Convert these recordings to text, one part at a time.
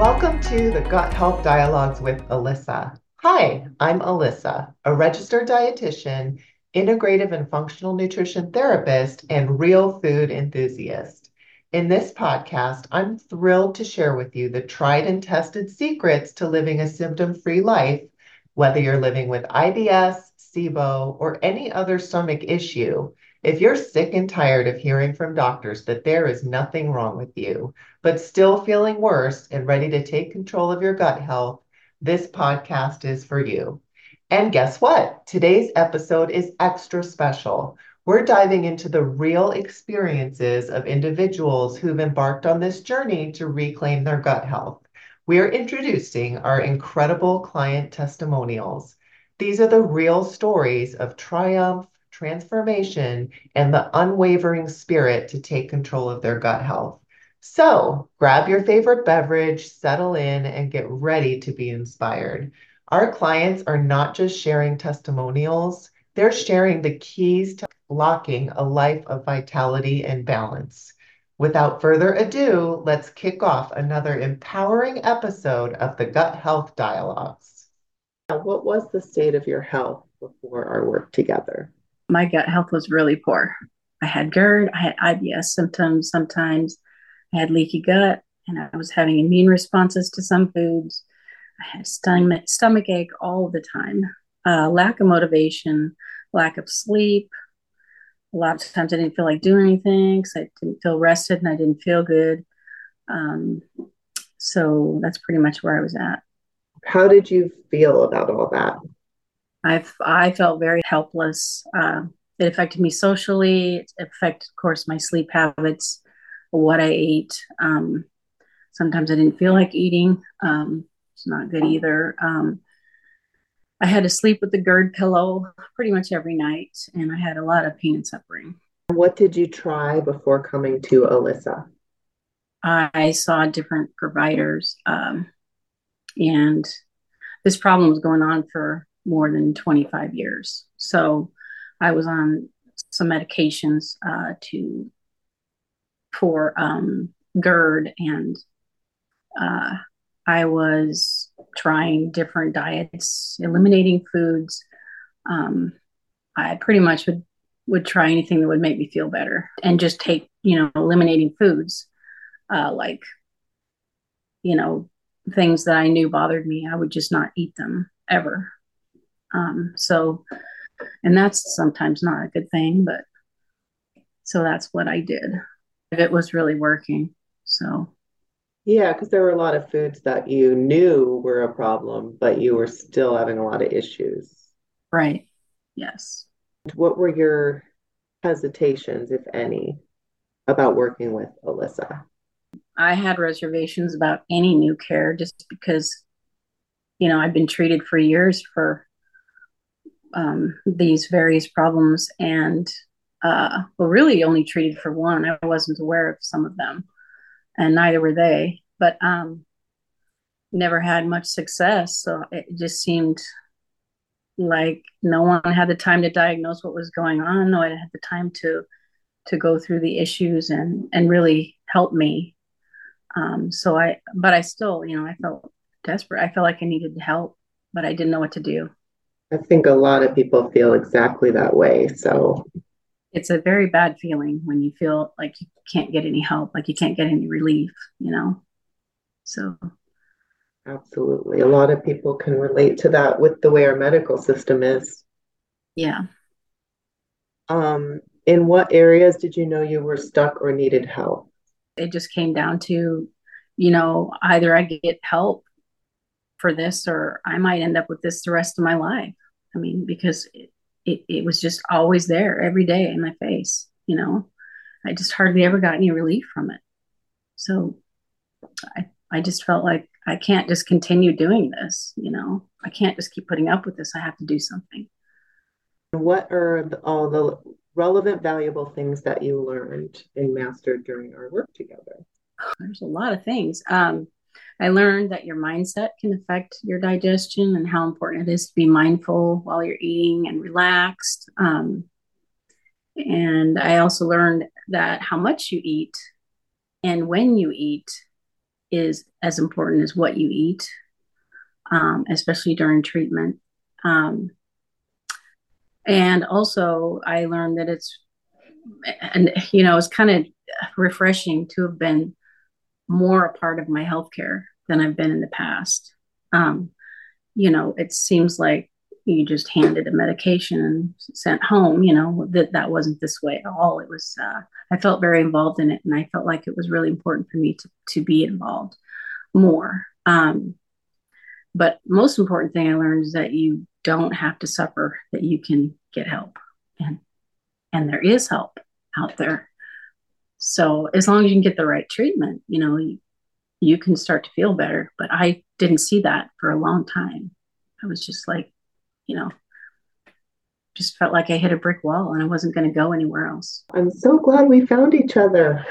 Welcome to the Gut Health Dialogues with Alyssa. Hi, I'm Alyssa, a registered dietitian, integrative and functional nutrition therapist, and real food enthusiast. In this podcast, I'm thrilled to share with you the tried and tested secrets to living a symptom-free life, whether you're living with IBS, SIBO, or any other stomach issue. If you're sick and tired of hearing from doctors that there is nothing wrong with you, but still feeling worse and ready to take control of your gut health, this podcast is for you. And guess what? Today's episode is extra special. We're diving into the real experiences of individuals who've embarked on this journey to reclaim their gut health. We're introducing our incredible client testimonials. These are the real stories of triumph, transformation, and the unwavering spirit to take control of their gut health. So grab your favorite beverage, settle in, and get ready to be inspired. Our clients are not just sharing testimonials, they're sharing the keys to locking a life of vitality and balance. Without further ado, let's kick off another empowering episode of the Gut Health Dialogues. What was the state of your health before our work together? My gut health was really poor. I had GERD, I had IBS symptoms sometimes, I had leaky gut, and I was having immune responses to some foods. I had stomach ache all the time, lack of motivation, lack of sleep. A lot of times I didn't feel like doing anything because I didn't feel rested and I didn't feel good. Um, so that's pretty much where I was at. How did you feel about all that? I felt very helpless. It affected me socially. It affected, of course, my sleep habits, what I ate. Sometimes I didn't feel like eating. It's not good either. I had to sleep with the GERD pillow pretty much every night, and I had a lot of pain and suffering. What did you try before coming to Alyssa? I saw different providers, and this problem was going on for more than 25 years. So I was on some medications for GERD, and uh, I was trying different diets, eliminating foods. Um, I pretty much would try anything that would make me feel better, and just take eliminating foods like you know things that I knew bothered me. I would just not eat them ever. So, and that's sometimes not a good thing, but so that's what I did. It was really working. So, Yeah, because there were a lot of foods that you knew were a problem, but you were still having a lot of issues. right. Yes. What were your hesitations, if any, about working with Alyssa? I had reservations about any new care just because, I've been treated for years for these various problems and, well, really only treated for one. I wasn't aware of some of them, and neither were they, but never had much success. So it just seemed like no one had the time to diagnose what was going on. No one had the time to go through the issues and really help me. But I still, I felt desperate. I felt like I needed help, but I didn't know what to do. I think a lot of people feel exactly that way. So, It's a very bad feeling when you feel like you can't get any help, like you can't get any relief, you know? So, absolutely. A lot of people can relate to that with the way our medical system is. yeah. In what areas did you know you were stuck or needed help? It just came down to, either I get help for this or I might end up with this the rest of my life. I mean, because it was just always there every day in my face. I just hardly ever got any relief from it. So I just felt like I can't just continue doing this. I can't just keep putting up with this. I have to do something. What are all the relevant, valuable things that you learned and mastered during our work together? There's a lot of things. I learned that your mindset can affect your digestion and how important it is to be mindful while you're eating and relaxed. And I also learned that how much you eat and when you eat is as important as what you eat, especially during treatment. Um, and also, I learned that it's kind of refreshing to have been more a part of my healthcare than I've been in the past. Um, it seems like you just handed a medication and sent home, that wasn't this way at all. It was, I felt very involved in it, and I felt like it was really important for me to be involved more. But most important thing I learned is that you don't have to suffer, that you can get help, and there is help out there. So as long as you can get the right treatment, you can start to feel better. But I didn't see that for a long time. I was just like, you know, just felt like I hit a brick wall and I wasn't going to go anywhere else. I'm so glad we found each other.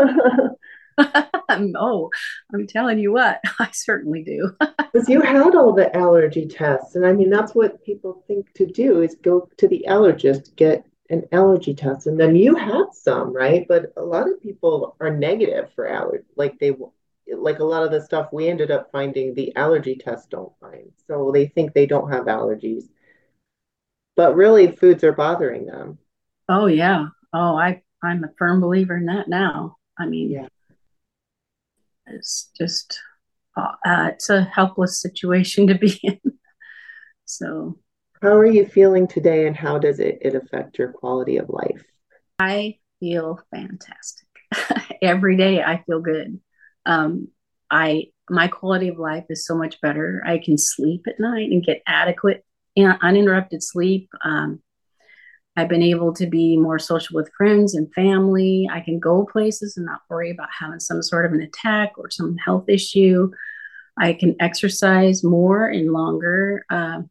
Oh, I'm telling you what, I certainly do. Because you had all the allergy tests. And I mean, that's what people think to do is go to the allergist, get an allergy test. And then you had some, right? But a lot of people are negative for allergy. Like a lot of the stuff we ended up finding, the allergy tests don't find. So they think they don't have allergies. But really, foods are bothering them. Oh yeah. Oh, I'm a firm believer in that now. I mean, Yeah. it's just it's a helpless situation to be in. So How are you feeling today and how does it affect your quality of life? I feel fantastic. Every day I feel good. I my quality of life is so much better. I can sleep at night and get adequate, uninterrupted sleep. I've been able to be more social with friends and family. I can go places and not worry about having some sort of an attack or some health issue. I can exercise more and longer.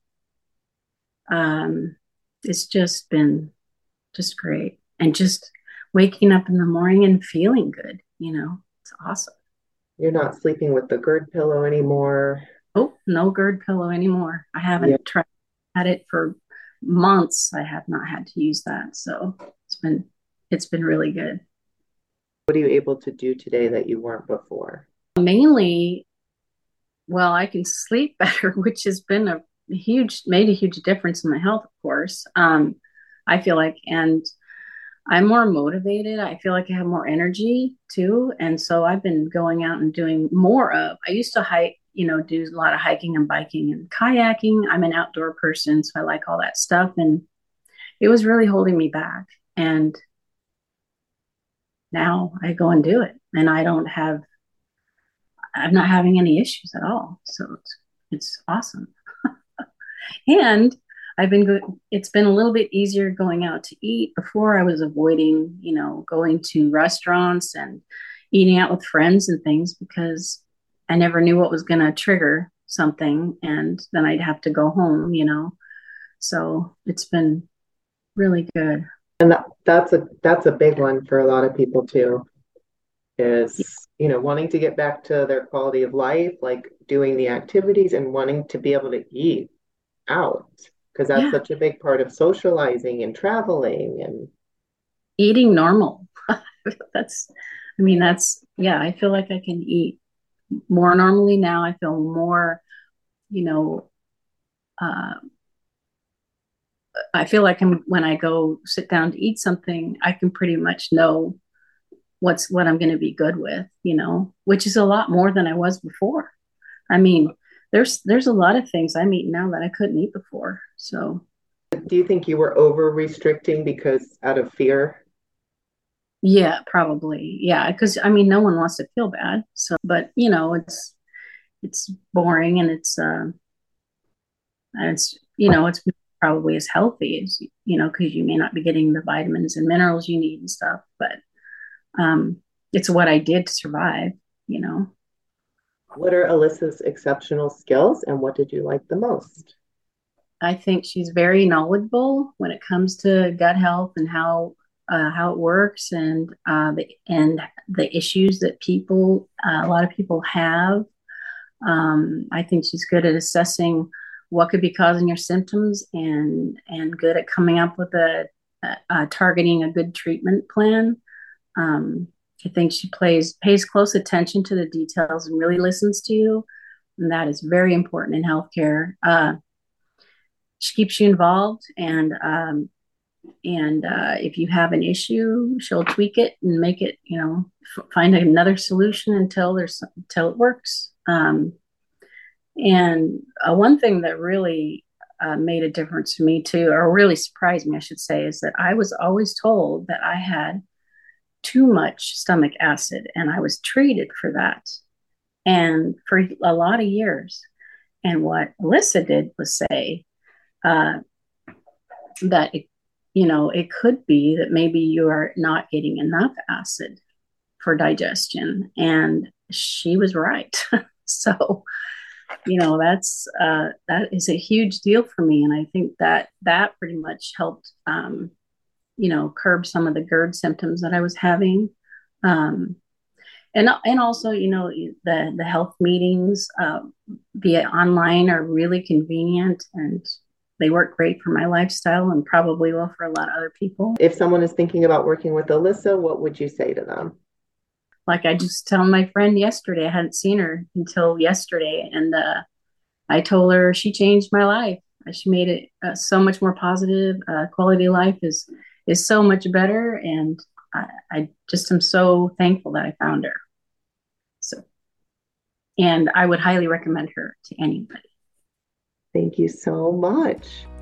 Um, it's just been just great. And just waking up in the morning and feeling good, it's awesome. You're not sleeping with the GERD pillow anymore. Oh, no GERD pillow anymore. I Yeah. haven't tried it for months. I have not had to use that. So it's been really good. What are you able to do today that you weren't before? Mainly, well, I can sleep better, which has been made a huge difference in my health, of course. I feel like, and I'm more motivated. I feel like I have more energy too. And so I've been going out and doing I used to hike, do a lot of hiking and biking and kayaking. I'm an outdoor person, so I like all that stuff. And it was really holding me back. And now I go and do it. And I'm not having any issues at all. So it's awesome. And it's been a little bit easier going out to eat. Before I was avoiding, going to restaurants and eating out with friends and things because I never knew what was going to trigger something. And then I'd have to go home. So it's been really good. And that's a big one for a lot of people too, is, wanting to get back to their quality of life, like doing the activities and wanting to be able to eat out, because that's Yeah. such a big part of socializing and traveling and Eating normal. that's, yeah, I feel like I can eat more normally now. I feel more, you know, uh, I feel like when I go sit down to eat something, I can pretty much know what I'm going to be good with, which is a lot more than I was before. I mean, there's a lot of things I'm eating now that I couldn't eat before. So, do you think you were over restricting because out of fear? yeah, probably. Yeah, because I mean, no one wants to feel bad. So, but it's boring and it's probably as healthy as because you may not be getting the vitamins and minerals you need and stuff, but it's what I did to survive, you know. What are Alyssa's exceptional skills and what did you like the most? I think she's very knowledgeable when it comes to gut health and how it works and the issues that a lot of people have. I think she's good at assessing what could be causing your symptoms and good at coming up with targeting a good treatment plan. Um, I think she pays close attention to the details and really listens to you, and that is very important in healthcare. She keeps you involved, and if you have an issue, she'll tweak it and make it, find another solution until it works. And one thing that really made a difference to me too, or really surprised me, I should say, is that I was always told that I had too much stomach acid, and I was treated for that, and for a lot of years. And what Alyssa did was say uh, that it could be that maybe you are not getting enough acid for digestion, and she was right. So that is a huge deal for me, and I think that pretty much helped curb some of the GERD symptoms that I was having. um, and also, the health meetings via online are really convenient, and they work great for my lifestyle and probably will for a lot of other people. If someone is thinking about working with Alyssa, what would you say to them? Like I just told my friend yesterday, I hadn't seen her until yesterday, and I told her she changed my life. She made it so much more positive. Quality of life is so much better, and I just am so thankful that I found her. So, and I would highly recommend her to anybody. Thank you so much.